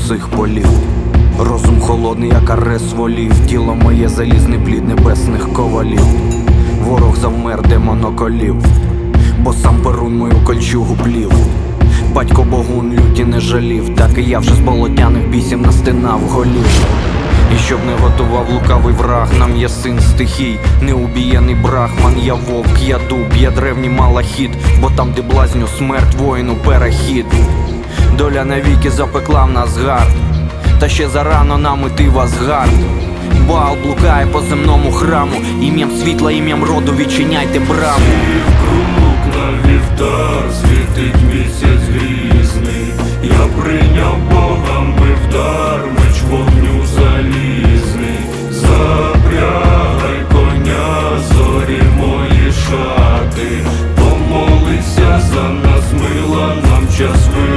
усіх полів. Розум холодний, як арес волів, тіло моє залізний плід небесних ковалів. Ворог завмер, де моноколів, бо сам Перун мою кольчугу плів. Батько Богун люті не жалів, так і я вже з болотяних бісів настинав голів. І щоб не готував лукавий враг, нам є син стихій, неубієний брахман. Я вовк, я дуб, я древній малахіт, бо там, де блазню смерть, воїну перехід. Доля навіки запекла в нас гард, та ще зарано нам іти в Асгард. Баал блукає по земному храму, ім'ям світла, ім'ям роду відчиняйте браму. Круг на вівтар, світить місяць грізний. Я прийняв богами вдар, меч вогню залізний. Запрягай коня, зорі мої шати. Помолися за нас, мила, нам час вийти.